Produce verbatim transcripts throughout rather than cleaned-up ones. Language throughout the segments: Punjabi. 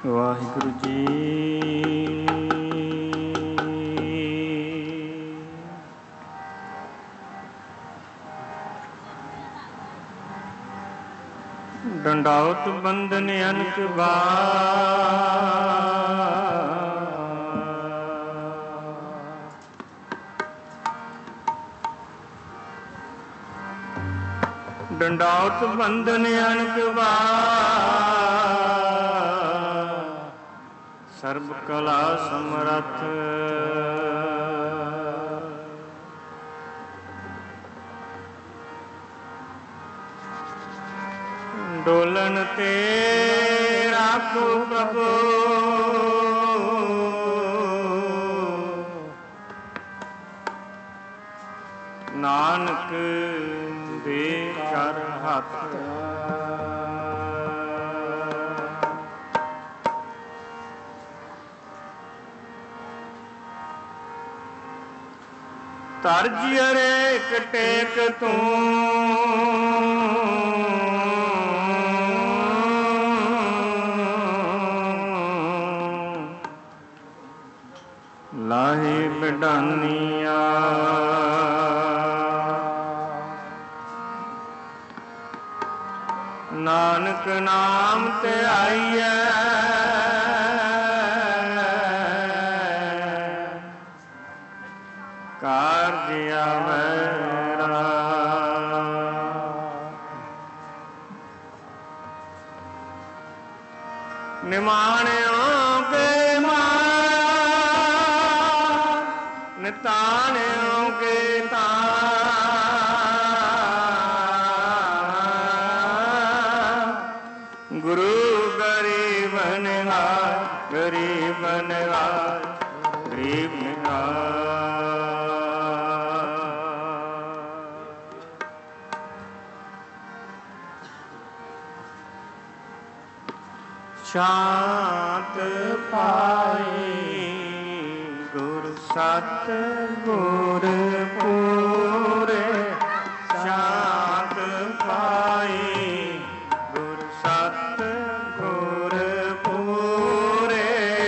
ਵਾਹਿਗੁਰੂ ਜੀ। ਡੰਡਾਉਤ ਬੰਧਨ ਅਨਕ ਡੰਡਾਉਤ ਬੰਧਨ ਅਨਕ ਸਰਬ ਕਲਾ ਸਮਰੱਥ ਡੋਲਨ ਤੇ ਰਾਖੋ ਪ੍ਰਭੂ ਨਾਨਕ ਦੇ ਕਰ ਹੱਥ ਤਰਜ ਅਰੇਕ ਟੇਕ ਤੂੰ ਲਾਹੇ ਬਿਡਾਨੀਆਂ ਨਾਨਕ ਨਾਮ ਤੇ ਆਈਐ ਕਾਰਜ ਆਵੈਰਾ ਨਿਮਾਣਿਓ ਕੇ ਮਾਨ ਨਿਤਾਣਿਓ ਕੇ ਤਾਨ ਗੁਰੂ ਗਰੀਬ ਨਿਹਾਲ ਗਰੀਬ ਨਿਹਾਲ ਗਰੀਬ ਨਿਹਾਲ ਸ਼ਾਂਤ ਪਾਏ ਗੁਰ ਸਤ ਗੁਰ ਪੂਰੇ ਸ਼ਾਂਤ ਪਾਏ ਗੁਰ ਸਤ ਗੁਰ ਪੂਰੇ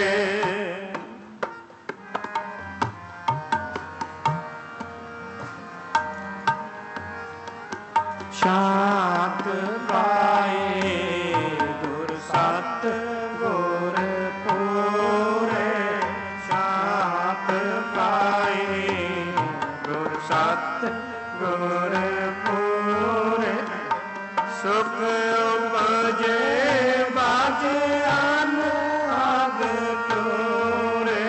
ਸ਼ਾਂਤ ਪਾਏ ਗੁਰ ਸਤ ਗੁਰ ਪੂਰੇ ਸ਼ਾਂਤ ਪਾਏ ਗੁਰ ਸਤ ਗੁਰ ਪੂਰੇ ਸੁਖ ਉਪਜੇ ਬਾਜ ਅਨ ਆਦ ਤੋਰੇ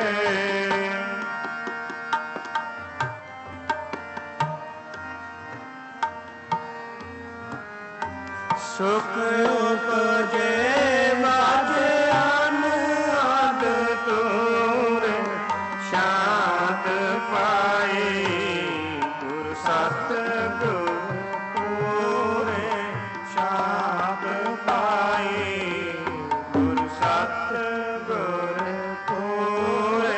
ਸੁਖ ਉਪਜੇ ਬਾਜ ਅਨ ਆਦ ਤੋਰੇ ਸ਼ਾਂਤ ਪਾਏ ਗੁਰ ਸਤ ਗੁਰ ਪੂਰੇ ਸ਼ਾਂਤ ਪਾਏ ਗੁਰ ਸਤ ਗੁਰ ਪੂਰੇ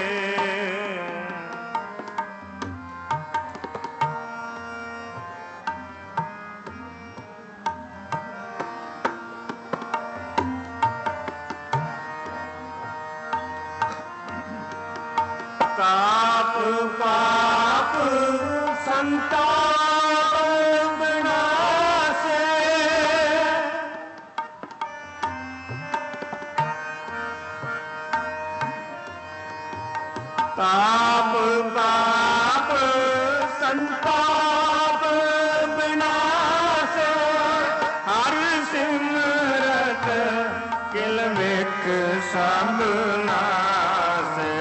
ਤਾਪ ਪਾਪ ਸੰਤਾਪ ਵਿਨਾਸ਼ੇ ਤਾਪ ਪਾਪ ਸੰਤਾਪ ਵਿਨਾਸ਼ੇ ਹਰ ਸਿਮਰਤ ਕਿਲ ਵੇਖ ਸਭ ਨਾਸੇ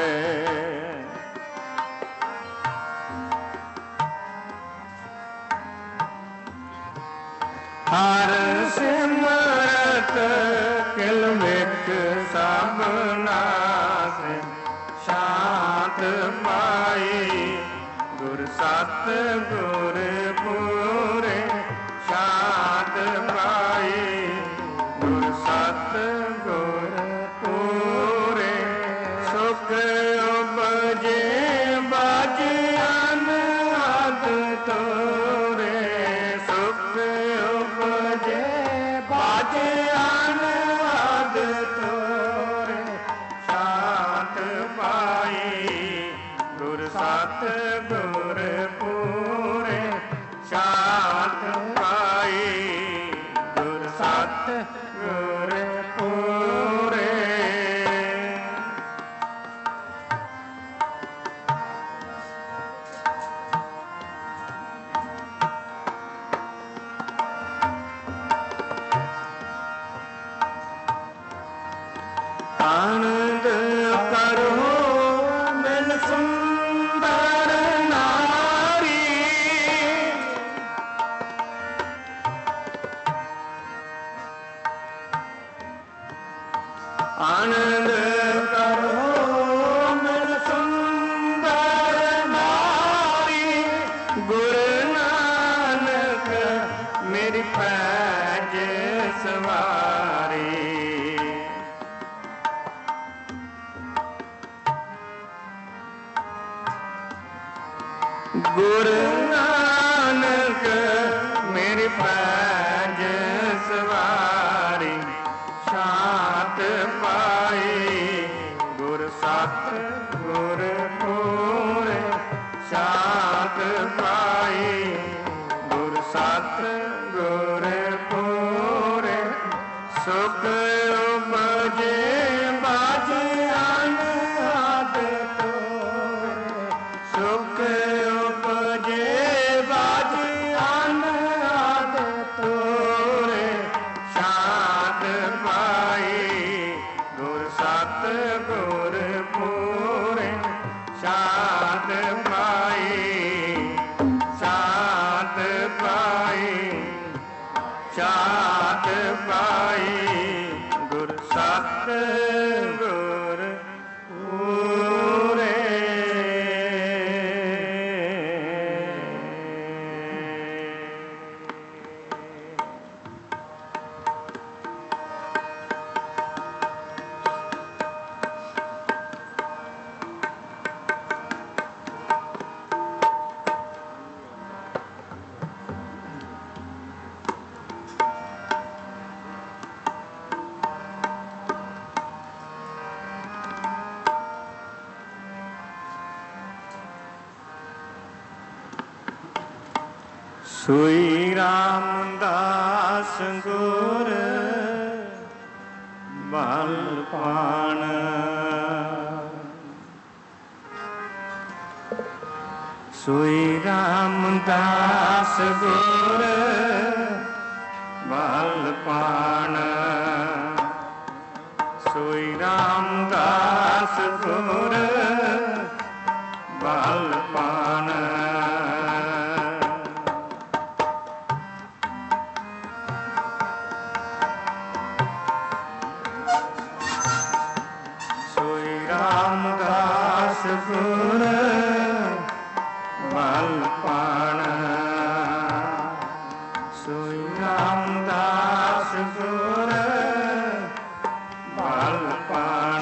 ਹਰ ਸਿਮਰਤ ਕਿਲ ਵੇਖ ਸਭ ਨਾਸੇ ਸ਼ਾਂਤ ਪਾਏ ਗੁਰ ਸਤ ਗੁਰ ਪੂਰੇ ਸ਼ਾਂਤ ਪਾਏ ਗੁਰ ਸਤ ਗੁਰ ਪੂਰੇ ਸੁਖ ਉਪਜੇ ਬਾਜ ਅਨ ਆਦ ਤੋਰੇ ਸੁਖ ਉਪਜੇ ਬਾਜ ਅਨ ਆਦ ਤੋਰੇ ਆਨੰਦ ਕਰੋ ਮਿਲ ਸੁੰਦਰ ਨਾਰੀ। ਆਨੰਦ ਕਰੋ ਮਿਲ ਸੁੰਦਰ ਨਾਰੀ। ਗੁਰੂ ਨਾਨਕ ਮੇਰੀ ਪੈਜ ਸਵਾਰੀ। ਗੁਰੂ ਨਾਨਕ ਮੇਰੀ ਪੈਜ ਸਵਾਰੀ। ਸ਼ਾਂਤ ਪਾਈ ਗੁਰ ਸਤ ਗੁਰ ਪੂਰੇ। ਸ਼ਾਂਤ ਪਾਈ ਗੁਰ ਸਤ ਗੁਰ ਪੂਰੇ। ਸੁਖ ਉਪਜੇ ਬਾਜ ਅਨਹਦ ਤੋਰੇ। ਸੁਖ ਉਪਜੇ ਬਾਜ ਅਨਹਦ ਤੋਰੇ। ਸ਼ਾਂਤ ਪਾਈ ਗੁਰ ਸਤ ਗੁਰ ਪੂਰੇ। ਸ਼ਾਂਤ ਪਾਈ ਸ਼ਾਂਤ ਪਾਈ ਸ਼ਾਂਤ ਪਾਈ ਗੁਰ ਸਤ ਗੁਰ ਪੂਰੇ। ਸੋਈ ਰਾਮਦਾਸ ਗੁਰ ਬਲ ਪਾਣ। ਸੋਈ ਰਾਮਦਾਸ ਗੁਰ ਬਲ ਪਾਣ। ਸੋਈ ਰਾਮਦਾਸ ਗੁਰ ਬਲ ਪਾਣ। ਰਾਮਦਾਸ ਗੁਰ ਬਲ ਪਾਣ। ਸੋਈ ਰਾਮਦਾਸ ਗੁਰ ਬਲ ਪਾਣ।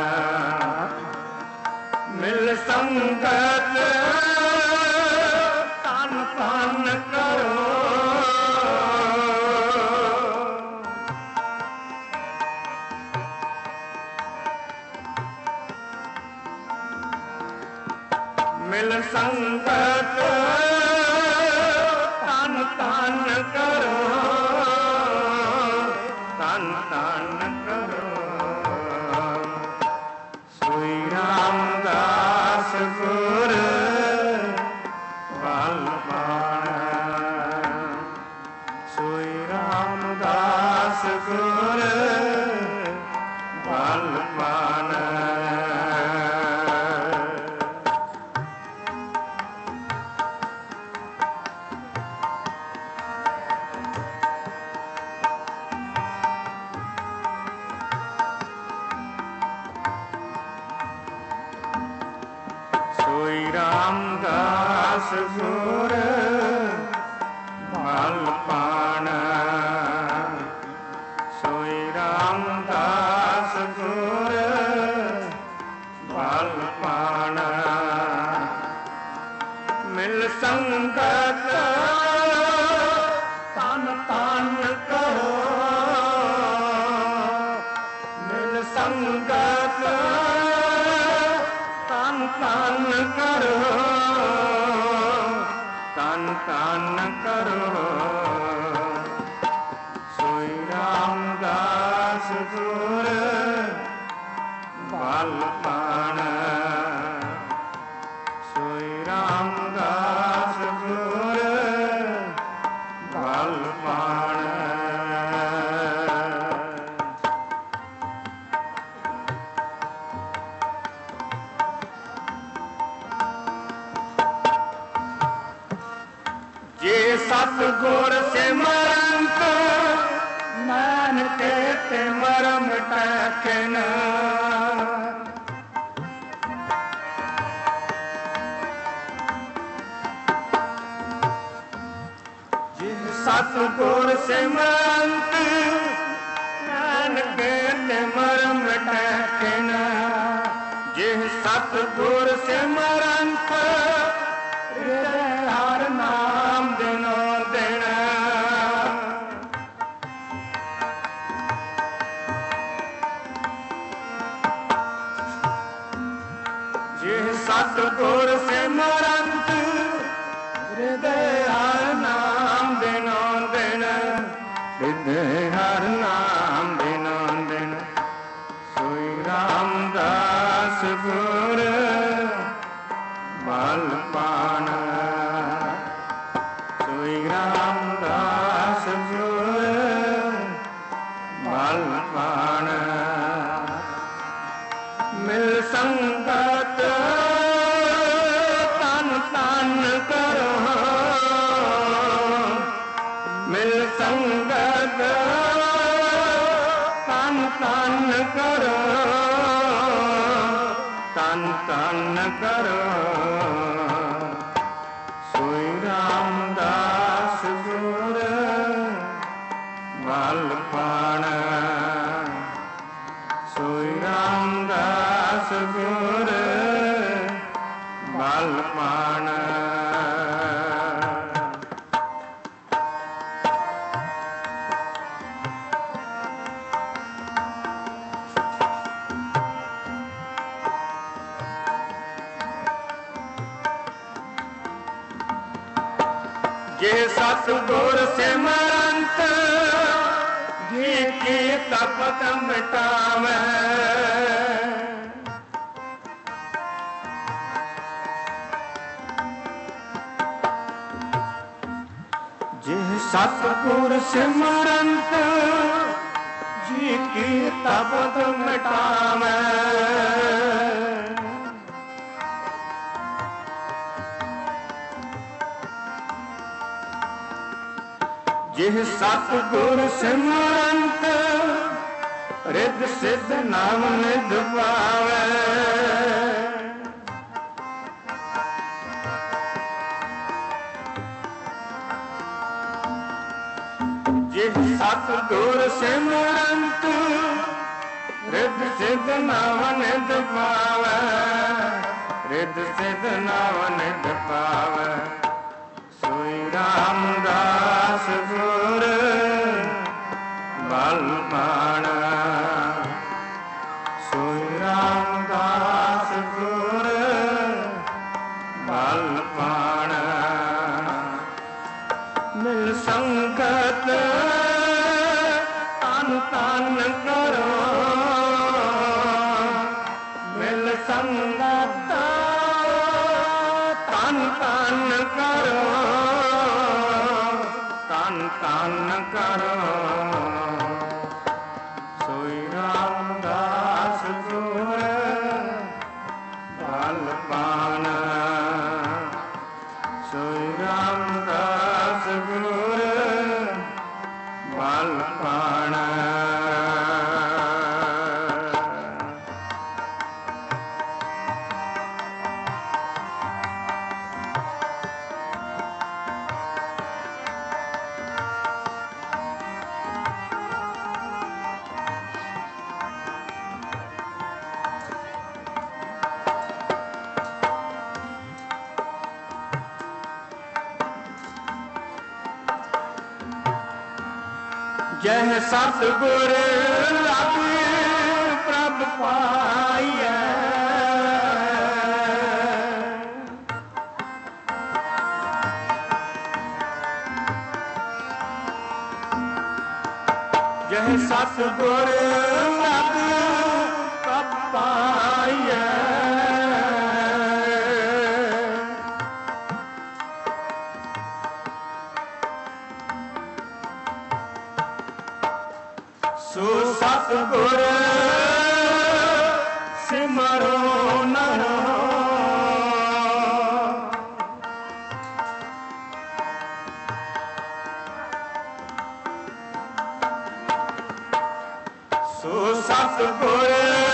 ਮਿਲ ਸੰਗਤ ਤਨ ਤਨ ਕਰੋ। ਮਿਲ ਸੰਗਤ ਤਨ ਤਨ ਕਰੋ। ਤਨ ਤਨ ਕਰੋ। ਸੋਈ ਰਾਮਦਾਸ ਗੁਰ ਬਲ ਪਾਣ। ਸੋਈ ਰਾਮਦਾਸ ਗੁਰ ਬਲ ਪਾਣ। ਸੋਈ ਰਾਮਦਾਸ ਗੁਰ ਬਲ ਪਾਣ। ਸੋਈ ਰਾਮਦਾਸ ਗੁਰ ਬਲ ਪਾਣ। ਮਿਲ ਸੰਗਤ ਤਨ ਤਨ ਕਰੋ। ਮਿਲ ਸੰਗਤ ਤਨ ਤਨ ਕਰੋ। ਤਨ ਤਨ ਕਰੋ। ਸੋਈ ਰਾਮਦਾਸ ਗੁਰ ਬਲ ਪਾਣ। ਸੋਈ ਰਾਮਦਾਸ ਗੁਰ ਬਲ ਪਾਣ। सतगुर सिमरंत नानक ते मरम टैकन सतगुर सिमरंत नानक ते मरम टैकन जिह सतगुर सिमरंत हृदय हर नाम दिनो दिन जिह सतगुर सिमरंत हृदय हर नाम दिनो दिन हृदय हर नाम दिनो दिन सोई रामदास गुर बल पान सोई रामदास गुर बल पान मिल संगत तन तन करो मिल संगत तन तन करो तन तन करो सोई रामदास गुर बल पाण सोई रामदास गुर बल पाण जे सतगुर सिमरंत जी की तपत मिटावे जे सतगुर सिमरंत जी की तपत मिटावे जिह सतगुर सिमरंत रिद सिद्ध नाम निध पावे जिह सतगुर सिमरंत रिद सिद्ध नाम निध पावे रिद सिद्ध नाम निध पावे सोई रामदास गुर बल पाण सोई रामदास गुर बल पाण मिल संगत तन तन करो मिल संगत तन तन करो तन तन करो सोई रामदास गुर बल पाण सोई रामदास गुर बल पाण जह सतगुर लग प्रभ पाइए जह सतगुर लग प्रभ पाइए सो सतगुर सिमरो नरो ਸਤਿਗੁਰ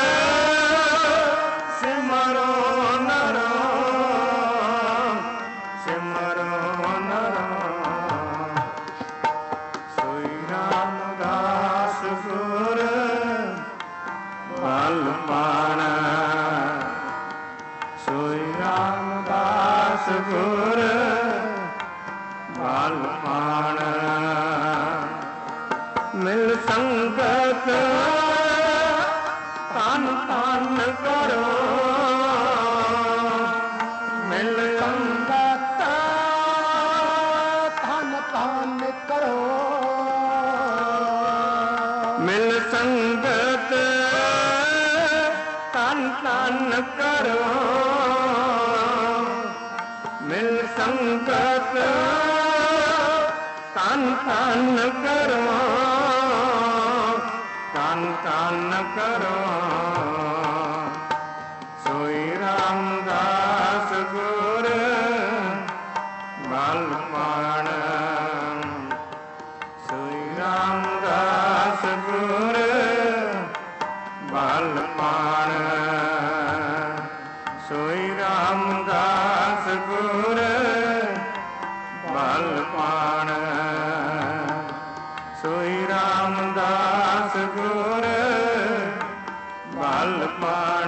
ਸਿਮਰੋ ਨਰਾਮ ਸਿਮਰੋ ਨਰਾਮ ਸੋਈ ਰਾਮਦਾਸ ਗੁਰ ਬਲ ਪਾਣਾ ਸੋਈ ਰਾਮਦਾਸ ਗੁਰ ਬਲ ਪਾਣਾ ਮਿਲ ਸੰਗਤ ਤਨ ਤਨ ਕਰੋ ਮਿਲ ਸੰਗਤ ਤਨ ਤਨ ਕਰੋ ਮਿਲ ਸੰਗਤ ਤਨ ਤਨ ਕਰੋ ਮਿਲ ਸੰਗਤ ਤਨ ਤਨ ਕਰੋ ਤਨ ਤਨ ਕਰੋ ਸੋਈ ਰਾਮਦਾਸ ਗੁਰ ਬਲ ਪਾਣ ਸੋਈ ਰਾਮਦਾਸ ਗੁਰ ਬਲ ਪਾਣ ਸੋਈ ਰਾਮਦਾਸ ਗੁਰ ਬਲ ਪਾਣ ਸੋਈ ਰਾਮਦਾਸ ਗੁਰ ਬਲ ਪਾਣ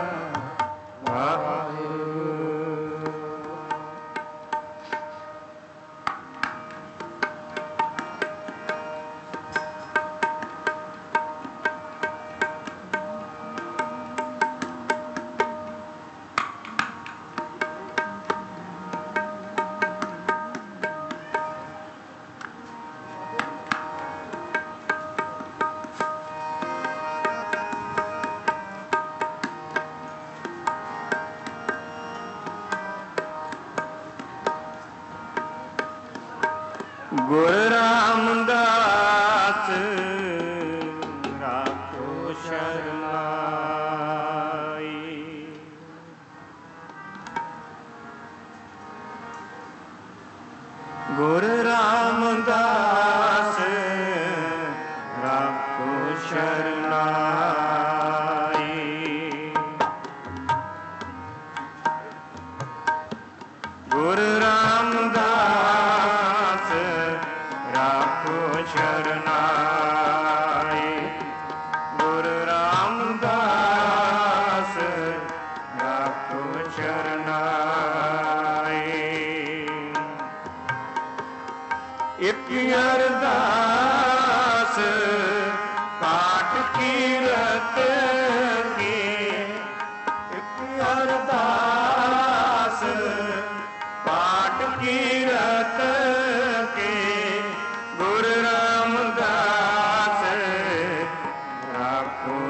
ਗੁਰ ਰਾਮਦਾਸ ਰਾਖੋ ਸ਼ਰਨਾਈ ਗੁਰ ਰਾਮਦਾਸ ਰਾਖੋ ਸ਼ਰਨਾਈ ਗੁਰ ਰਾਮਦਾਸ ਰਾਖੋ ਸ਼ਰਨਾਈ ਗੁਰ ਰਾਮਦਾਸ ਰਾਖੋ ਸ਼ਰਨਾਈ ਇਕ ਅਰਦਾਸ ਪਾਠ ਕੀਰਤ ਕੀ ਇਕ ਅਰਦਾਸ ਪਾਠ ਕੀਰਤ ਕੇ ਗੁਰ ਰਾਮਦਾਸ ਰਾਖੋ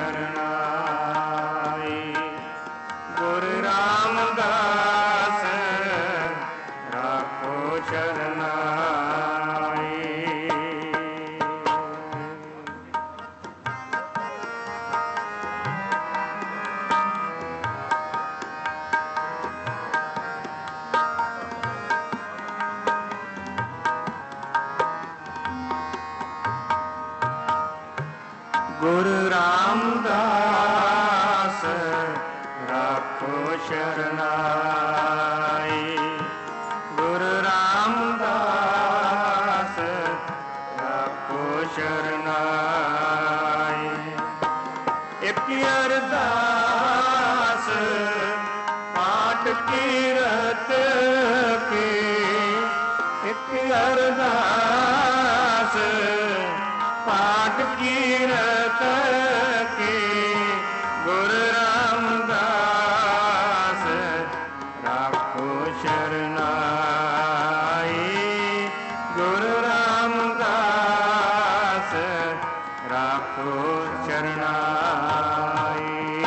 ਸ਼ਰਨਾਈ ਗੁਰ ਰਾਮਦਾਸ ਰਾਖੋ ਸ਼ਰਨਾਈ ਗੁਰ ਰਾਮਦਾਸ ਰਾਖੋ ਸ਼ਰਨਾਈ ਗੁਰ ਰਾਮਦਾਸ ਰਾਖੋ ਸ਼ਰਨਾਈ ਇਕ ਅਰਦਾਸ ਪਾਠ ਕੀਰਤ ਕੀ ਇਕ ਅਰਦਾਸ ਪਾਠ ਕੀਰਤ ਕੀ ਗੁਰ ਰਾਮਦਾਸ ਰਾਖੋ ਸ਼ਰਨਾਈ ਗੁਰ ਰਾਮਦਾਸ ਰਾਖੋ ਸ਼ਰਨਾਈ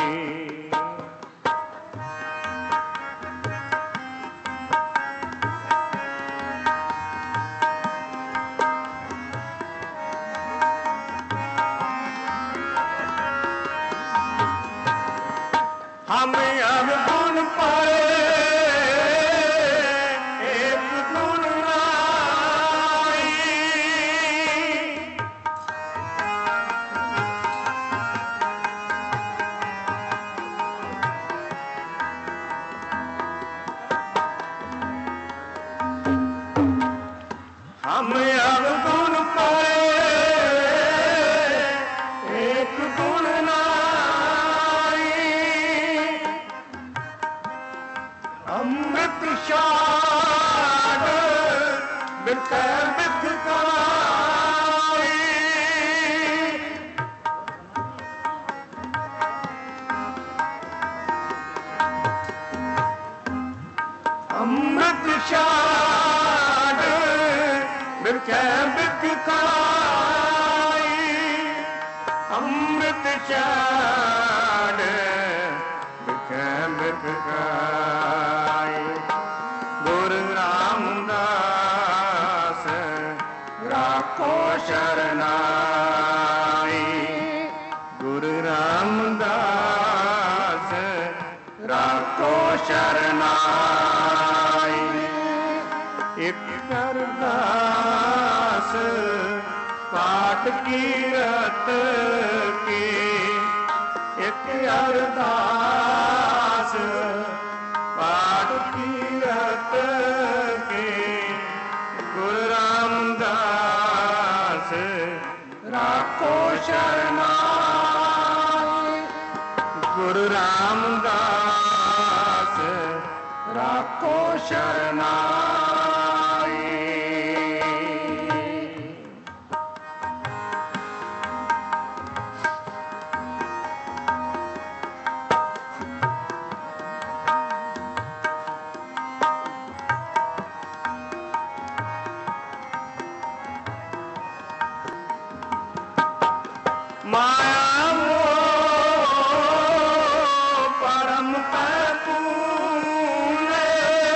हम अब गुण पाए एक गुण नाई बिकै बिक खाई अमृत चाड़ बिकै बिक खाई गुरु रामदास राखो शरनाई गुरु रामदास राखो शरनाई एक अरदास पाठ कीरत की एक अरदास पाठ कीरत की गुरु रामदास राखो शरनाई गुरु रामदास राखो शरनाई माया मोह परम पैपूने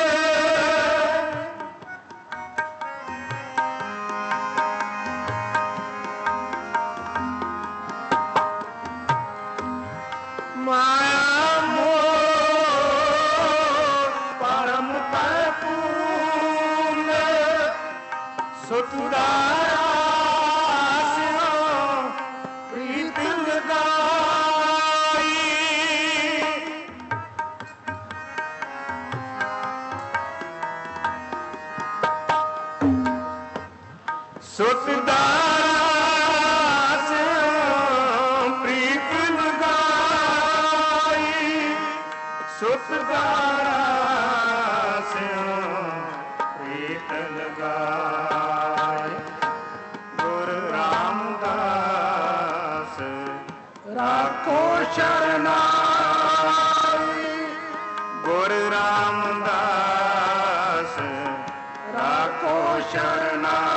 माया मोह परम पैपूने सुतुदारा सुतदास प्रीत लगाई सुतदास प्रीत लगाई गुरु रामदास राखो शरनाई गुरु रामदास राखो शरनाई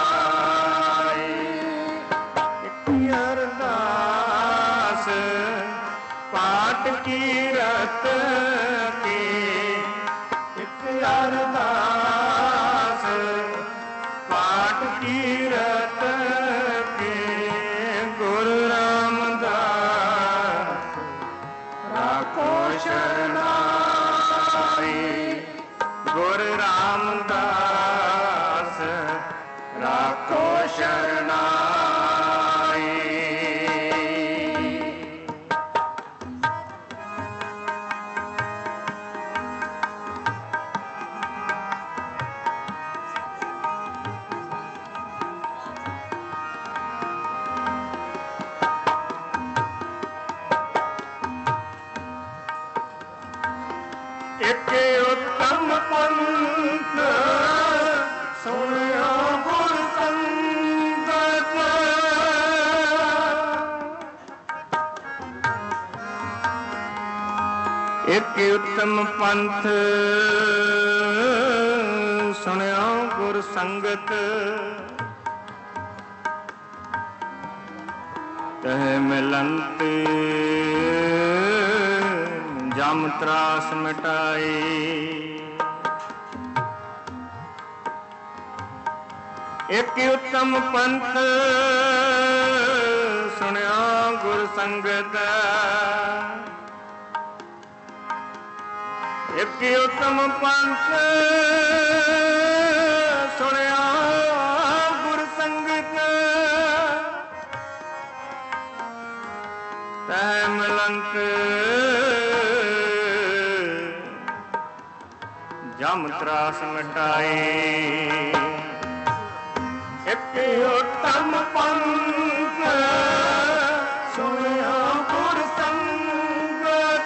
अरदास पाठ कीरत की एक अरदास पाठ कीरत की गुरु रामदास राखो शरनाई गुरु रामदास राखो शरनाई एक उत्तम पंथ सुनियो गुर संगत एक उत्तम पंथ सुनियो गुर संगत तह मिलंत जम त्रास मिटाई एक उत्तम पंथ सुनिया गुर संगत एक उत्तम पंथ सुनिया गुर संगत तह मिलंत जम त्रास मिटाए एक उत्तम पंथ सुनिया गुर संगत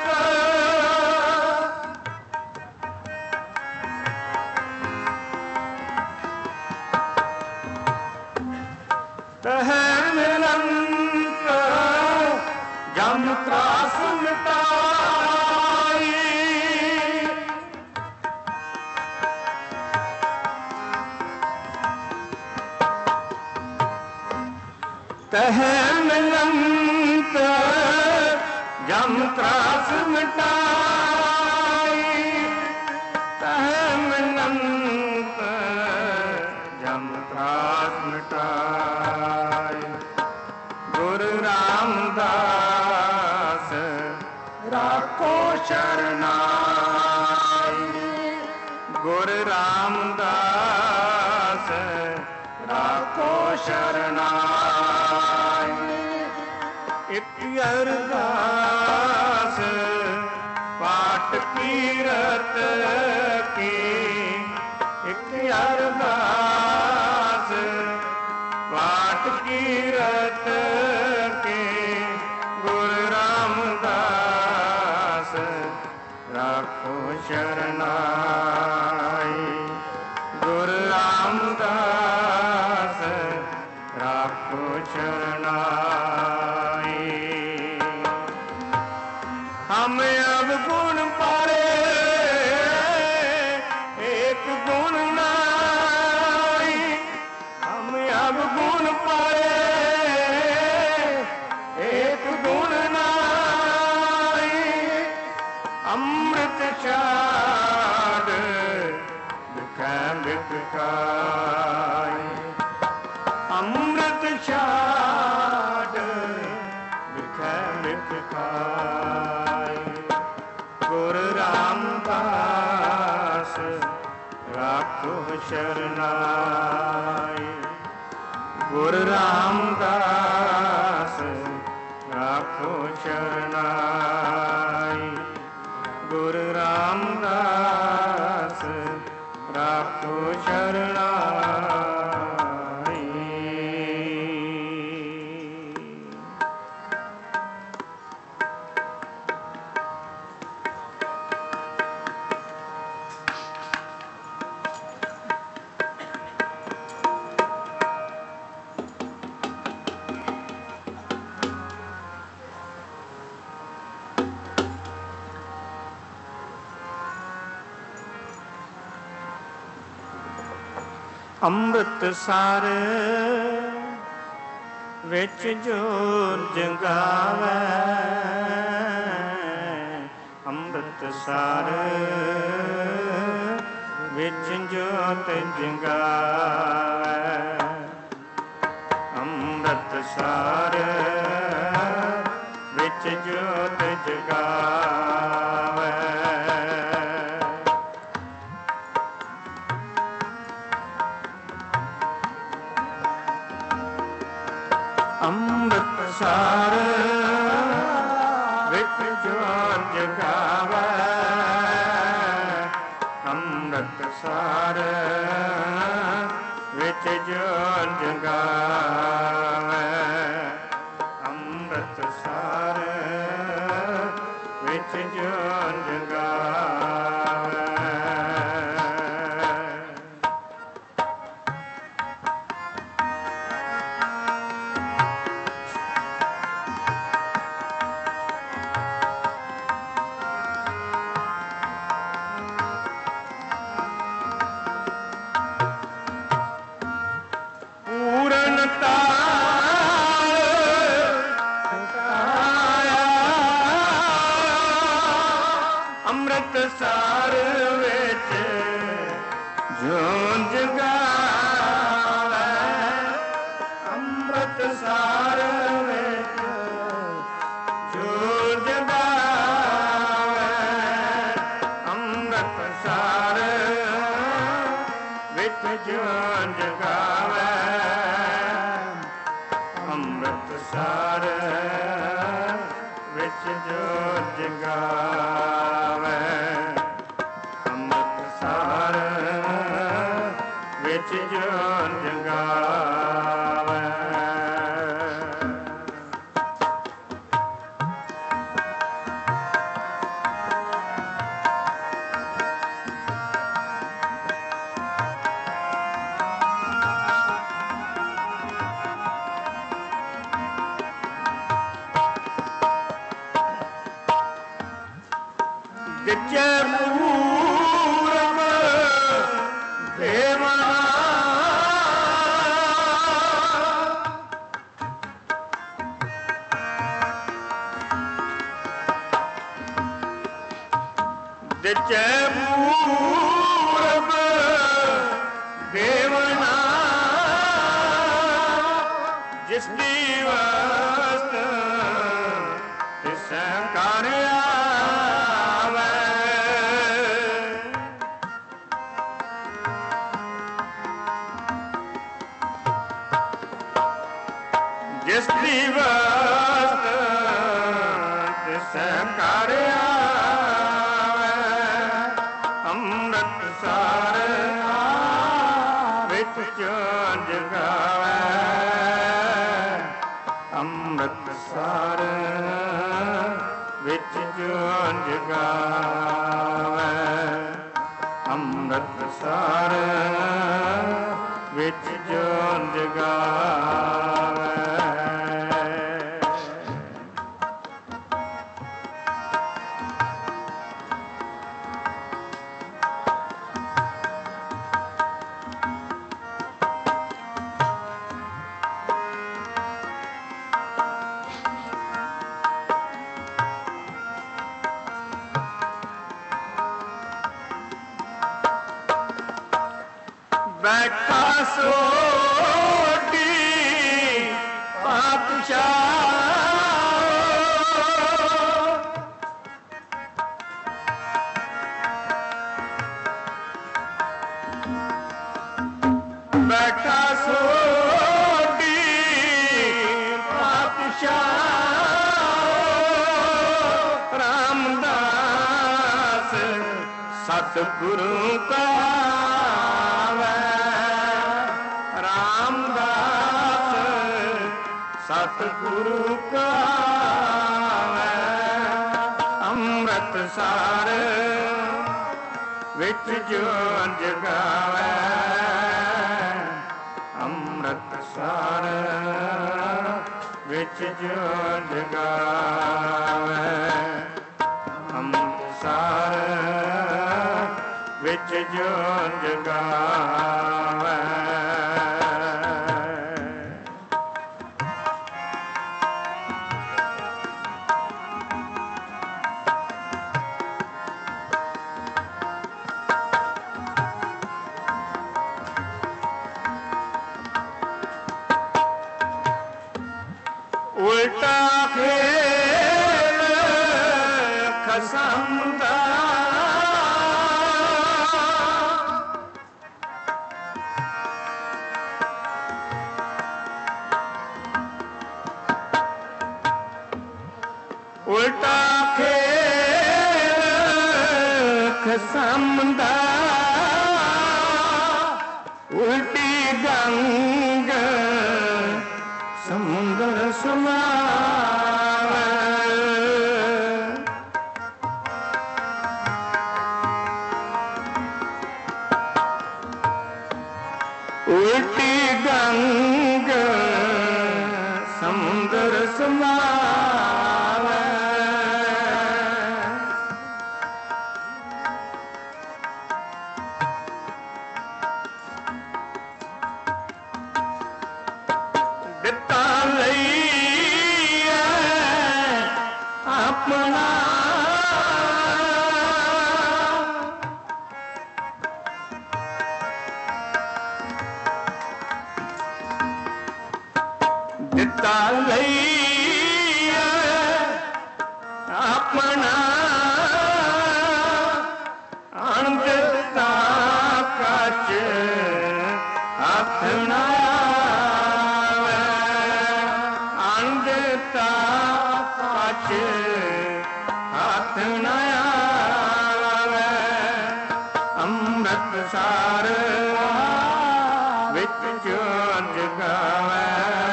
तह मिलंत जम त्रास मिटाई ਤਹ ਮਿਲੰਤ ਜਮ ਤਰਾਸ ਮਿਟਾਈ, ਤਹ ਮਿਲੰਤ ਜਮ ਤਰਾਸ ਮਿਟਾਈ। ਗੁਰ ਰਾਮਦਾਸ ਰਾਖੋ ਸ਼ਰਨਾਈ, ਗੁਰ ਰਾਮਦਾਸ ਰਾਖੋ ਸ਼ਰਨਾਈ। ਇਕ ਅਰਦਾਸ ਪਾਠ ਕੀਰਤ ਕੀ, ਇਕ ਅਰਦਾਸ ਪਾਠ ਕੀਰਤ ਕੀ। ਗੁਰ ਰਾਮਦਾਸ ਰਾਖੋ ਸ਼ਰਨਾਈ, ਗੁਰ ਰਾਮਦਾਸ ਰਾਖੋ ਸ਼ਰਨਾਈ। ਹਮ ਅਬ ਗੁਣ ਪਾਰੇ ਏਕ ਗੁਣ ਨਾਈ, ਹਮ ਅਬ ਗੁਣ ਪਾਰੇ ਏਕ ਗੁਣ ਨਾਈ। ਅੰਮ੍ਰਿਤ ਛਾੜ ਬਿਖੈ ਬਿਖਾਈ, ਅੰਮ੍ਰਿਤ ਛਾੜ ਬਿਖੈ ਬਿਖਾਈ। ਗੁਰ ਰਾਮਦਾਸ ਰਾਖੋ ਸ਼ਰਨਾਈ, ਗੁਰ ਰਾਮਦਾਸ ਰਾਖੋ ਸ਼ਰਨਾਈ, ਗੁਰ ਰਾਮਦਾਸ ਰਾਖੋ ਸ਼ਰਨਾਈ। ਅੰਮ੍ਰਿਤਸਰ ਵਿੱਚ ਜੋਤ ਜਗਾਵੇ, ਅੰਮ੍ਰਿਤਸਰ ਵਿੱਚ ਜੋਤ ਜਗਾਵੇ, ਅੰਮ੍ਰਿਤਸਰ ਵਿੱਚ ਜੋਤ ਜਗਾਵੇ। ਅੰਮ੍ਰਿਤਸਰ ਵਿੱਚ ਜੋਤ ਜਗਾਵੇ, ਅੰਮ੍ਰਿਤਸਰ ਵਿੱਚ ਜੋਤ ਜਗਾਵੇ, ਅੰਮ੍ਰਿਤਸਰ ਵਿੱਚ ਜੋਤ ਜਗਾਵੇ। ਅੰਮ੍ਰਿਤਸਰ ਵਿੱਚ ਜੋਤ ਜਗਾਵੇ, ਅੰਮ੍ਰਿਤਸਰ ਵਿੱਚ ਜੋਤ ਜਗਾਵੇ, ਅੰਮ੍ਰਿਤਸਰ ਵਿੱਚ ਜੋਤ ਜਗਾਵੇ, ਅੰਮ੍ਰਿਤਸਰ ਵਿੱਚ ਜੋਤ ਜਗਾਵੇ, ਅੰਮ੍ਰਿਤਸਰ ਵਿੱਚ ਜੋਤ ਜਗਾਵੇ। ਜਿਚੇ ਪੂਰਬ ਦੇਵਾ ਵਿਚੈ ਪੂਰਬ ਦੇਵਨਾ ਜਿਸ ਦੀ ਵਸਤ ਤਿਸੈ ਕਰ ਆਵੈ ਜਿਸ ਦੀ ਵਸਤ ਤਿਸੈ ਕਰ ਆਵੈ ਅੰਮ੍ਰਿਤਸਰ ਵਿੱਚ ਜੋਤ ਜਗਾਵੈ ਅੰਮ੍ਰਿਤਸਰ ਵਿੱਚ ਜੋਤ ਜਗਾਵੈ ਅੰਮ੍ਰਿਤਸਰ ਵਿੱਚ ਜੋਤ ਜਗਾਵੈ ਬੈਠਾ ਸੋਢੀ ਪਾਤਸ਼ਾਹ ਬੈਠਾ ਸੋਢੀ ਪਾਤਸ਼ਾਹ ਰਾਮਦਾਸ ਸਤਿਗੁਰੂ ਕਾ ਸਤਿਗੁਰੂ ਕਾਵੈ ਅੰਮ੍ਰਿਤਸਰ ਵਿੱਚ ਜੋਤ ਜਗਾਵੈ ਅੰਮ੍ਰਿਤਸਰ ਵਿੱਚ ਜੋਤ ਜਗਾਵੈ ਅੰਮ੍ਰਿਤਸਰ ਵਿੱਚ ਜੋਤ ਜਗਾਵੈ ਉਲਟਾ ਖੇਲ ਖਸਮ ਦਾ ਉਲਟਾ ਖੇਲ ਖਸਮ ਦਾ ਉਲਟੀ ਗੰਗ ਸਮੁੰਦਰ ਸਮਾਵੈ ਉਲਟੀ ਗੰਗ ਸਮੁੰਦਰ ਸਮਾਵੈ ਦਿੱਤਾ ਲਈਐ ਆਪਣਾ ਦਿੱਤਾ ਲਈਐ ਆਪਣਾ ਅਣ ਦਿੱਤਾ ਕੱਚ ਹੱਥ ਨਾ ਹੱਥ ਨ ਆਵੈ ਅੰਮ੍ਰਿਤਸਰ ਵਿੱਚ ਜੋਤ ਜਗਾਵੈ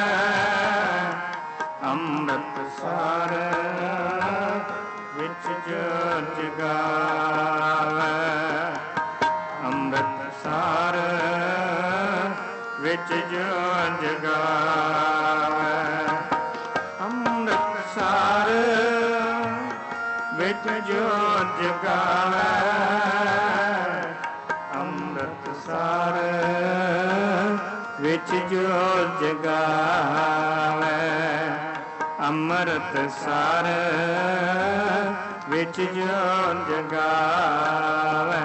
ਅੰਮ੍ਰਿਤਸਰ ਵਿੱਚ ਜੋਤ ਜਗਾਵੈ ਅੰਮ੍ਰਿਤਸਰ ਵਿੱਚ ਜੋਤ ਜਗਾਵੈ ਅੰਮ੍ਰਿਤਸਰ ਵਿੱਚ ਜੋਤ ਜਗਾਵੈ ਅੰਮ੍ਰਿਤਸਰ ਵਿੱਚ ਜੋਤ ਜਗਾਵੈ ਅੰਮ੍ਰਿਤਸਰ ਵਿੱਚ ਜਿਉ ਜਗਾਵੈ।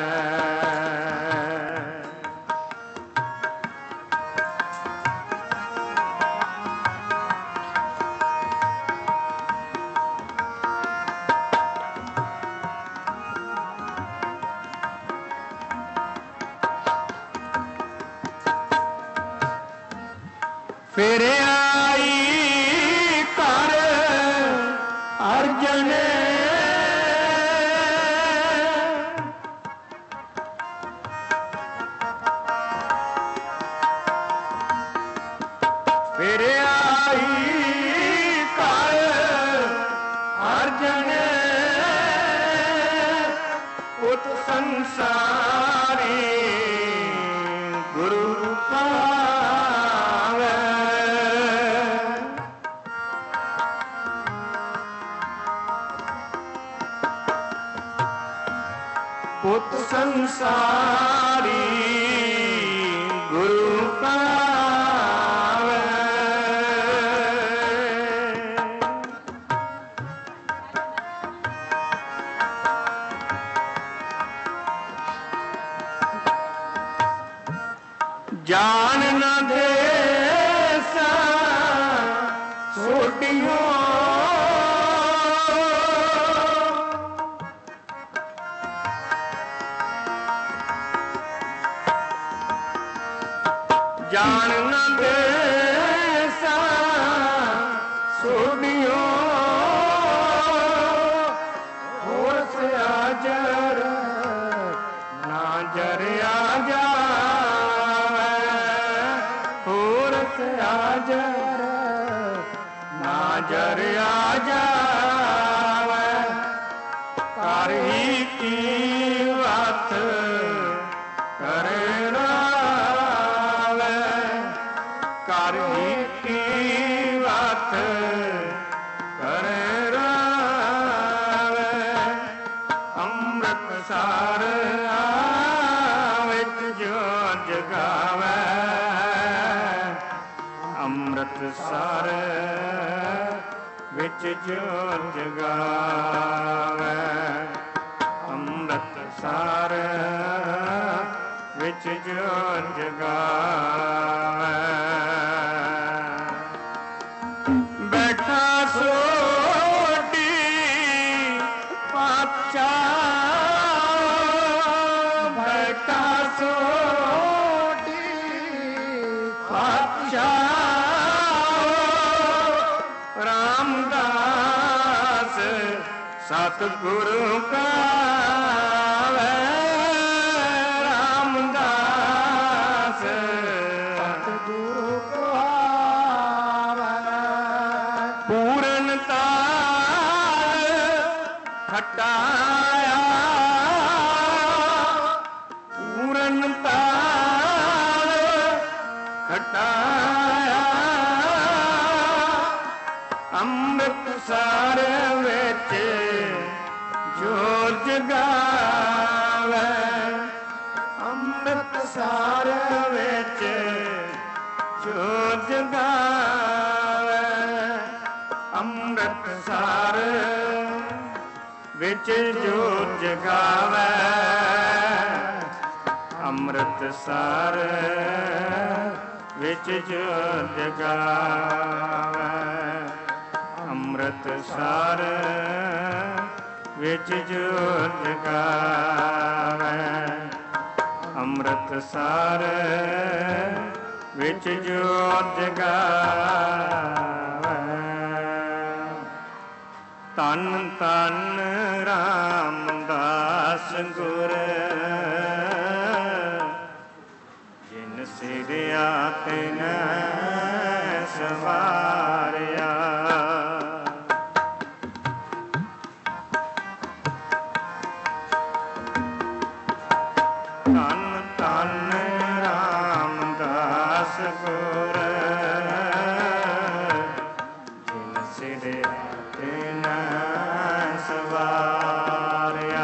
ਫਿਰ ਆਈ ਘਰ ਅਰਜਨ ਫਿਰ ਆਈ ਘਰ ਅਰਜਨ ਉਤ ਸੰਸਾਰੀ ਗੁਰੂ ਪਾਵੈ। ਪੁੱਤ ਸੰਸਾਰੀ ਗੁਰੂ ਪਾਵੈ। ਜਾਣ ਨਾ ਦੇਸਾ ਸੋਢਿਓ ਜਾਣ ਨਾ ਦੇਸਾ ਸੋਢਿਓ ਹੋਰ ਸਿਆ ਜਰ ਨਾ ਜਰਿਆ ਜਾਵੈ। ਹੋਰ ਸਿਆ ਜਰ ਨਾ ਜਰਿਆ ਜਾਵੈ। ਕਰ ਹੀ ਕੀ ਵਤ ਕਰੇ ਰਾਵੈ। ਕਰ ਹੀ ਕੀ ਵਤ ਕਰੇ ਰਾਵੈ। ਅੰਮ੍ਰਿਤ ਸਾਰ ਵਿੱਚ ਜੋ ਜਗਾਵੈ। ਅੰਮ੍ਰਿਤ ਸਾਰ ਵਿੱਚ ਜੋ ਜਗਾਵੈ। ਅੰਮ੍ਰਿਤ ਸਾਰ ਵਿੱਚ ਜੋ ਜਗਾਵੈ। ਬੈਠਾ ਸੋਢੀ ਪਾਤਸ਼ਾਹ ਬੈਠਾ ਸੋਢੀ ਪਾਤਸ਼ਾਹ ਰਾਮਦਾਸ ਸਤਿਗੁਰੂ ਪਾਵੈ। ਰਾਮਦਾਸ ਸਤਿਗੁਰੂ ਪਾਵੈ। ਪੂਰਨ ਤਾਲ ਖਟਾਇਆ ਪੂਰਨ ਤਾਲ ਖਟਾਇਆ। ਅੰਮ੍ਰਿਤ ਸਾਰ ਵਿੱਚ ਜੋ ਜਗਾਵੈ। ਅੰਮ੍ਰਿਤ ਸਾਰ ਵਿੱਚ ਜੋ ਜਗਾਵੈ। ਅੰਮ੍ਰਿਤ ਸਾਰ ਵਿੱਚ ਜੋ ਜਗਾਵੈ। ਅੰਮ੍ਰਿਤ ਸਾਰ ਵਿੱਚ ਜੋ ਜਗਾਵੈ। ਅੰਮ੍ਰਿਤ ਸਾਰ ਵਿੱਚ ਜੋ ਜਗਾਵੈ। ਅੰਮ੍ਰਿਤ ਸਾਰ ਵਿੱਚ ਜੋ ਜਗਾਵੈ। ਧੰਨ ਧੰਨ ਰਾਮਦਾਸ ਗੁਰ ਜਿਨ ਸਿਰਿਆ ਤਿਨ ਸਵਾਰਿਆ। ਧੰਨ ਧੰਨ ਰਾਮਦਾਸ ਗੁਰ ਜਿਨ ਸਿਰਿਆ ਤਿਨ ਸਵਾਰਿਆ।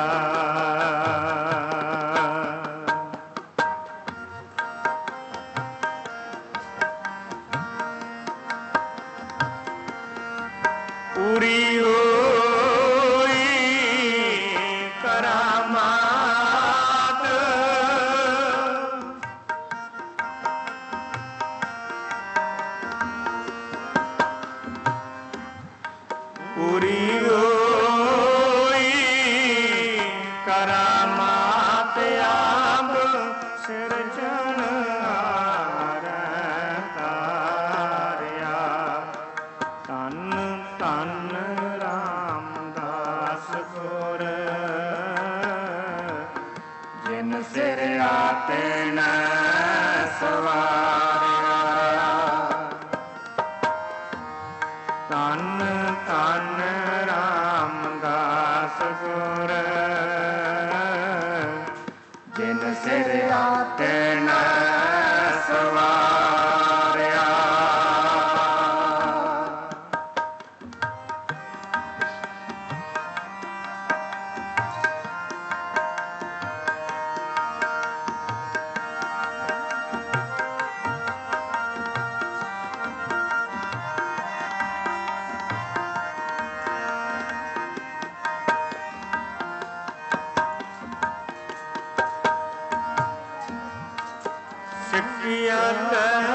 ਯਤ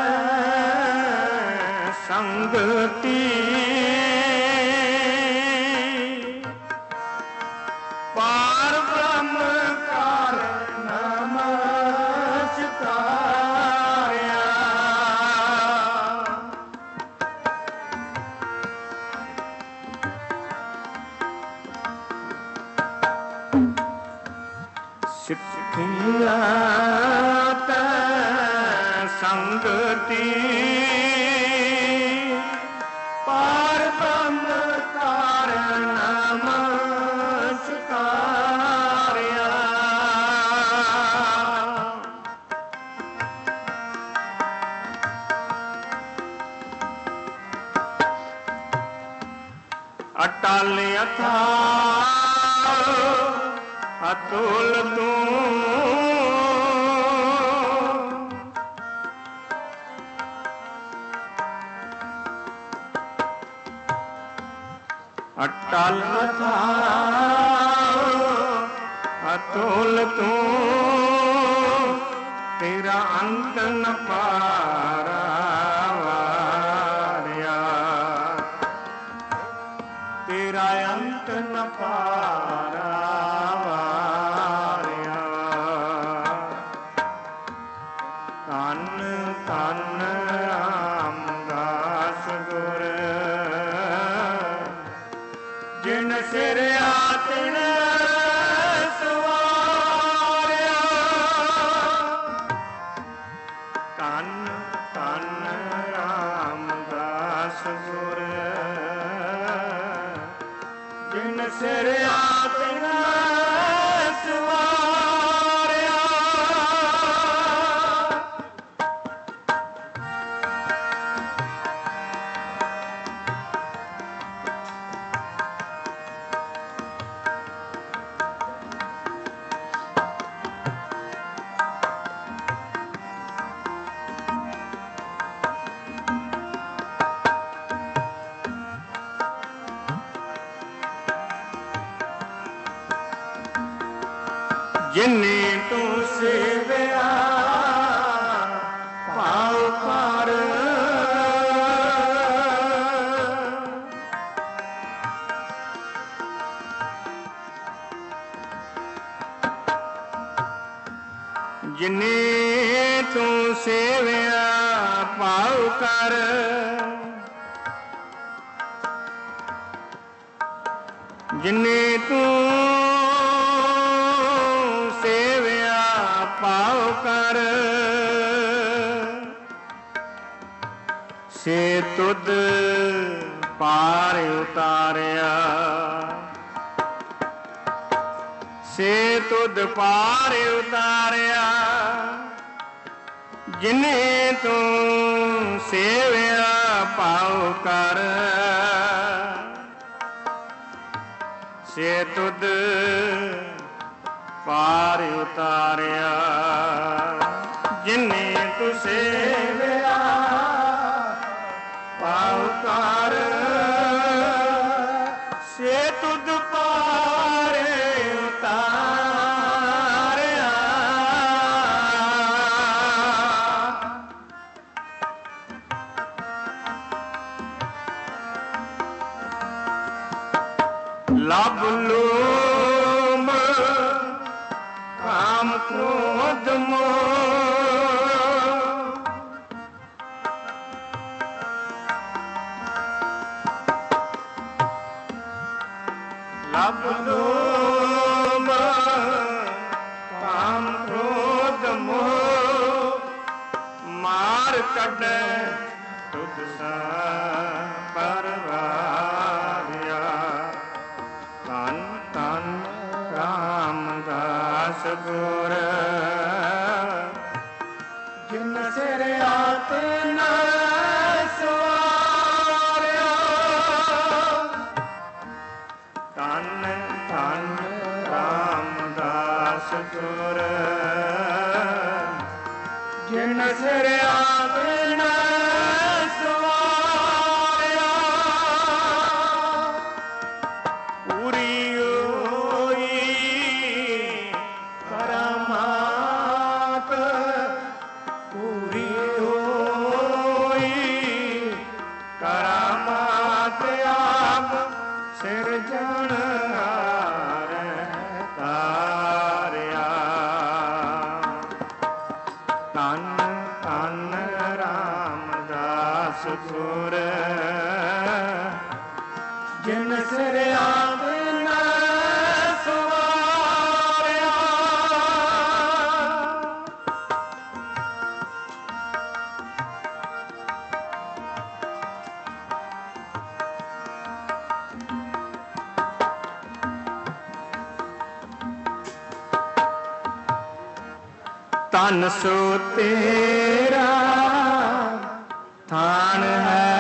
ਸੰਗਤੀ ਪਾਰ ਬ੍ਰਹਮ ਕਰ ਨਮਸਕਾਰਿਆ। ਸਿੱਖਿਆ ਤੈ ਸੰਗਤੀ ਪਾਰ ਬ੍ਰਹਮ ਕਰ ਨਮਸਕਾਰਿਆ। ਅਟਲ ਅਥਾਹ ਅਤੁਲ ਤੂੰ ਅਟਲ ਅਥਾਹ ਅਤੁਲ ਤੂੰ ਤੇਰਾ ਅੰਤ ਨ ਪਾਰਾਵਾਰਿਆ। ਤੇਰਾ ਅੰਤ ਨ ਪਾਰਾਵਾਰਿਆ। ਧੰਨ ਧੰਨ ਰਾਮਦਾਸ ਗੁਰ ਜਿਨ ਸਿਰਿਆ ਤਿਨ ਸਵਾਰਿਆ। ਧੰਨ ਧੰਨ ਰਾਮਦਾਸ ਗੁਰ ਜਿਨ ਸਿਰਿਆ ਤਿਨ ਸਵਾਰਿਆ। ਜਿਨੇ ਤੂੰ ਸੇਵਿਆ ਭਾਉ ਕਰ ਜਿਨੇ ਤੂੰ ਸੇਵਿਆ ਭਾਉ ਕਰ ਜਿਨੇ ਤੂੰ ਸੇਵਿਆ ਭਾਉ ਕਰ ਸੇ ਤੁਧ ਪਾਰ ਉਤਾਰਿਆ। ਸੇ ਤੁਧ ਪਾਰ ਉਤਾਰਿਆ। ਜਿਨੇ ਤੂੰ ਸੇਵਿਆ ਭਾਉ ਕਰ ਸੇ ਤੁਧ ਪਾਰ ਉਤਾਰਿਆ। ਜਿਨੇ ਤੂੰ ਸੇਵਿਆ ਭਾਉ ਕਰ ਸੇ ਤੁਧ ਪਾਰ ਉਤਾਰਿਆ। ਲਭ ਲੋਭ ਕਾਮ ਕ੍ਰੋਧ ਮੋਹ ਲਭ ਲੋਭ ਕਾਮ ਕ੍ਰੋਧ ਮੋਹ ਮਾਰ ਕੱਢੈ ਤੁਧ ਸਾ ਪਰਵਾਰਿਆ। ਧੰਨ ਧੰਨ ਰਾਮਦਾਸ ਗੁਰ ਜਿਨ ਸਿਰਿਆ ਤਿਨ ਸਵਾਰਿਆ। ਧੰਨ ਧੰਨ ਰਾਮਦਾਸ ਗੁਰ ਜਿਨ ਸਿਰਿਆ ਤਿਨ ਸਵਾਰਿਆ। ਪੂਰੀ ਹੋਈ ਕਰਮਾਤ ਪੂਰੀ ਧਨ ਸੋ ਤੇਰਾ ਥਾਨ ਹੈ,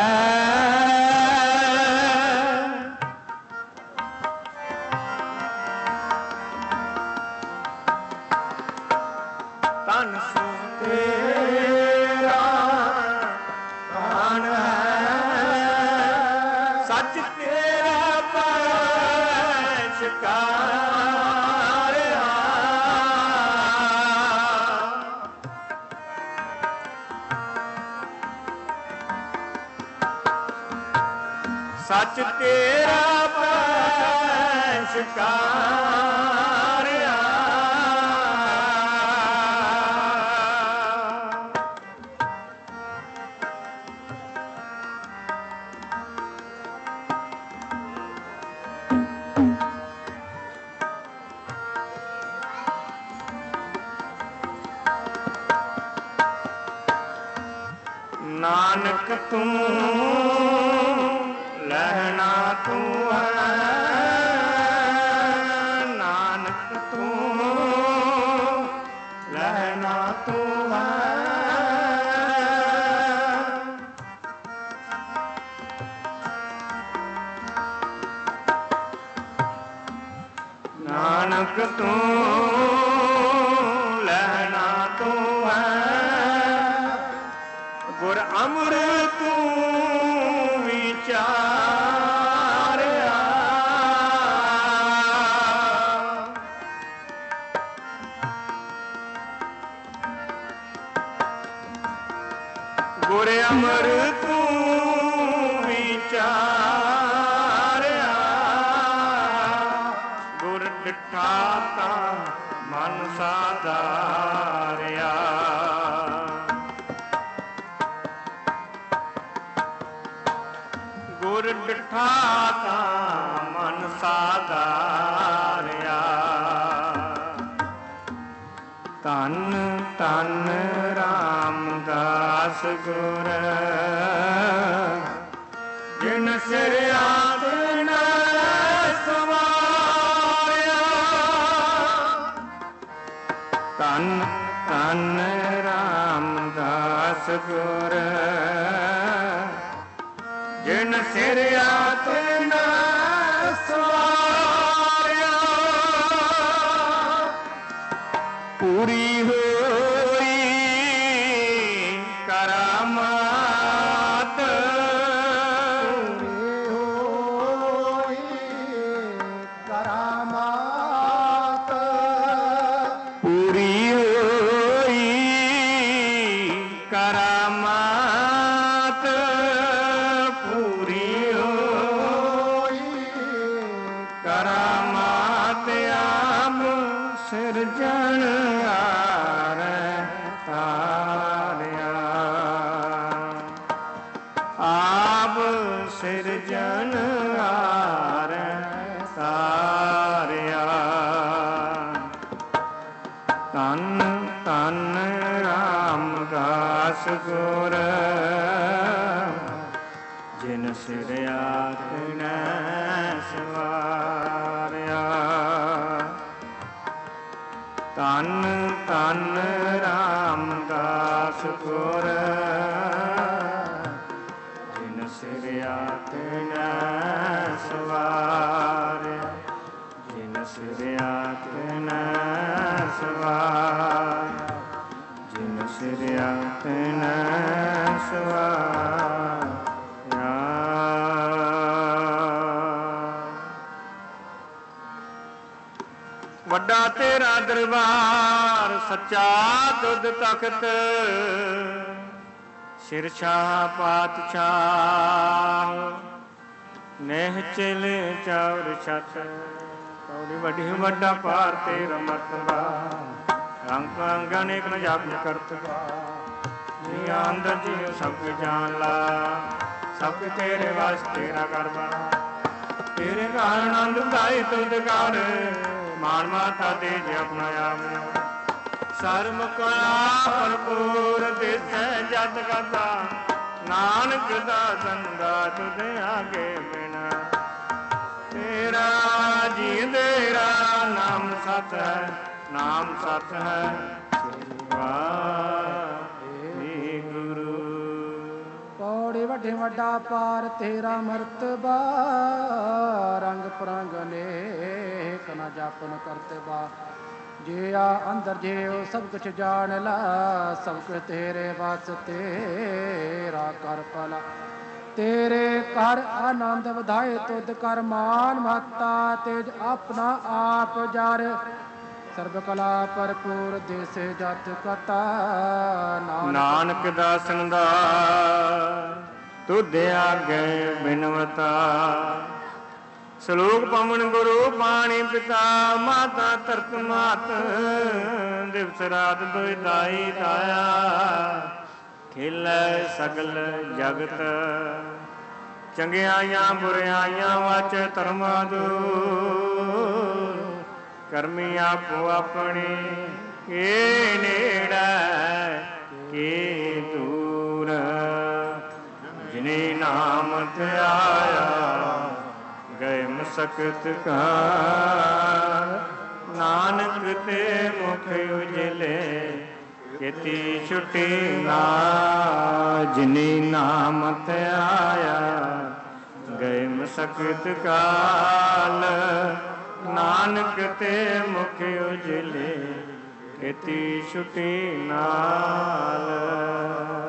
ਧਨ ਸੋ ਤੇਰਾ ਥਾਨ ਹੈ, ਸੱਚ ਤੇਰਾ ਪੈਸ਼ਕਾਰਿਆ, ਸੱਚ ਤੇਰਾ ਪੈਸ਼ਕਾਰਿਆ, ਨਾਨਕ ਤੂੰ ਲਹਿਣਾ ਤੂੰ ਹੈ, ਨਾਨਕ ਤੂੰ ਲਹਿਣਾ ਤੂੰ ਹੈ, ਨਾਨਕ ਤੂੰ ਲਹਿਣਾ ਤੂੰ ਹੈ, ਗੁਰ ਅੰਮ੍ਰਿਤ ਤੂੰ ਵਿਚਾਰਿਆ, ਗੁਰ ਅੰਮ੍ਰਿਤ ਤੂੰ ਵਿਚਾਰਿਆ, ਗੁਰ ਡਿਠਾ ਤਾਂ ਮਨ ਸਾਧਾਰਿਆ, ਗੁਰ ਡਿਠਾ ਤਾਂ ਮਨ ਸਾਧਾਰਿਆ, ਧੰਨ ਧੰਨ ਰਾਮਦਾਸ ਗੁਰ ਜਿਨ ਸਿਰ ਆਤਨ ਸਵਾਰਿਆ, ਧੰਨ ਧੰਨ ਰਾਮਦਾਸ ਗੁਰ ਜਿਨ ਸਿਰ ਆਤਨ ਸਵਾਰਿਆ, ਪੂਰੀ ਹੋਈ ਕਰਾਮਾਤ, ਪੂਰੀ ਹੋਈ ਕਰਾਮਾਤ, ਪੂਰੀ ਹੋਈ ਕਰਾਮਾਤ, ਪੂਰੀ ਹੋਈ ਕਰਾਮਾਤ, ਆਪ ਸਿਰਜਣ ਹਾਰੈ ਤਾਰਿਆ, ਆਪ ਸਿਰਜਣ ਹਾਰੈ ਤਾਰਿਆ, ਧੰਨ ਧੰਨ ਰਾਮਦਾਸ ਗੁਰ ਜਿਨ ਸਿਰ ਆਤਨ ਸਵਾਰਿਆ, ਧੰਨ ਧੰਨ ਰਾਮਦਾਸ ਗੁਰ ਜਿਨ ਸਿਰ ਆਤਨ ਸਵਾਰਿਆ, ਜਿਨ ਸਿਰ ਆਤਨ ਸਵਾਰਿਆ, ਜਿਨ ਸਿਰ ਆਤਨ ਸਵਾਰਿਆ। ਵੱਡਾ ਤੇਰਾ ਦਰਬਾਰ ਸੱਚਾ ਦੁੱਧ ਤਖਤ, ਸਿਰਸ਼ਾਹ ਪਾਤਸ਼ਾਹ ਨਿਹਚਲ ਚੌਰ ਛਤ, ਕੌੜੀ ਵੱਡੀ ਵੱਡਾ ਪਾਰ ਤੇਰਾ ਮਰਤਬਾ, ਰੰਗ ਅੰਗ ਅਨੇਕ ਨ ਜਪ ਕਰਤਬਾ, ਜੀ ਅੰਦਰ ਜੀ ਸਭ ਜਾਣ ਲਾ, ਸਭ ਤੇਰੇ ਵਾਸਤੇ ਨਾ ਕਰਵਾ, ਤੇਰੇ ਘਰ ਆਨੰਦ ਵਧਾਈ ਤੁਧ ਘਰ, ਮਾਨ ਮਾਤਾ ਦੇ ਜੇ ਆਪਣਾ ਆਪ, ਸਰਮ ਕਲਾ ਭਰਪੂਰ ਦਿਸੈ ਜਤ ਕਰਤਾ, ਨਾਨਕ ਦਾ ਸੰਗਾ ਤੁਧ ਆਗੇ ਬਿਨਾ, ਤੇਰਾ ਜੀ ਤੇਰਾ ਨਾਮ ਸਤ ਹੈ, ਨਾਮ ਸਤ ਹੈ, ਵਾਹਿਗੁਰੂ। ਪੌੜੀ ਵੱਡੇ ਵੱਡਾ ਪਾਰ ਤੇਰਾ ਮਰਤਬਾ, ਰੰਗ ਪਰੰਗ ਅਨੇਕ ਨਾ ਜਾਪਨ ਕਰਤਬਾ। ਜੇ ਆ ਅੰਦਰ ਜੇ ਉਹ ਸਭ ਕੁਛ ਜਾਣ ਲਾ, ਸਭ ਕੁਛ ਤੇਰੇ ਬਸ ਤੇਰਾ ਕਰ ਭਲਾ। ਤੇਰੇ ਘਰ ਆਨੰਦ ਵਧਾਏ ਤੁਧ ਕਰ ਮਾਨ ਮਹਤਾ, ਤੇਜ ਆਪਣਾ ਆਪ ਜਰ ਸਰਬ ਕਲਾ ਭਰਪੂਰ ਦੇਸ ਜਤ ਕਤਾ। ਨਾਨਕ ਦਾਸਨ ਦਾ ਤੁਧ ਆਗੇ ਬਿਨਵਤਾ, ਸਲੋਕ ਪਵਨ ਗੁਰੂ ਪਾਣੀ ਪਿਤਾ, ਮਾਤਾ ਧਰਤ ਮਾਤ ਦਿਵਸ ਰਾਤ ਦੁਇ ਦਾਈ ਦਾਇਆ। ਖੇਲੇ ਸਗਲ ਜਗਤ ਚੰਗਿਆਈਆਂ ਬੁਰਿਆਈਆਂ ਵਾਚੇ ਧਰਮਾ ਦੂਰ। ਕਰਮੀ ਆਪੋ ਆਪਣੀ ਕੇ ਨੇੜੇ ਕੇ ਦੂਰ। ਜਿਨੇ ਨਾਮ ਧਿਆਇਆ ਗਏ ਮਸਕਤ ਕਾ, ਨਾਨਕ ਤੇ ਮੁਖ ਉਜਲੇ ਕੀਤੀ ਛੁਟੀ ਨਾ। ਜਿਨੇ ਨਾਮ ਧਿਆਇਆ ਗਏ ਮਸਕਤ ਕਾਲ, ਨਾਨਕ ਤੇ ਮੁਖ ਉਜਲੇ ਕੀਤੀ ਛੁਟੀ ਨਾਲ।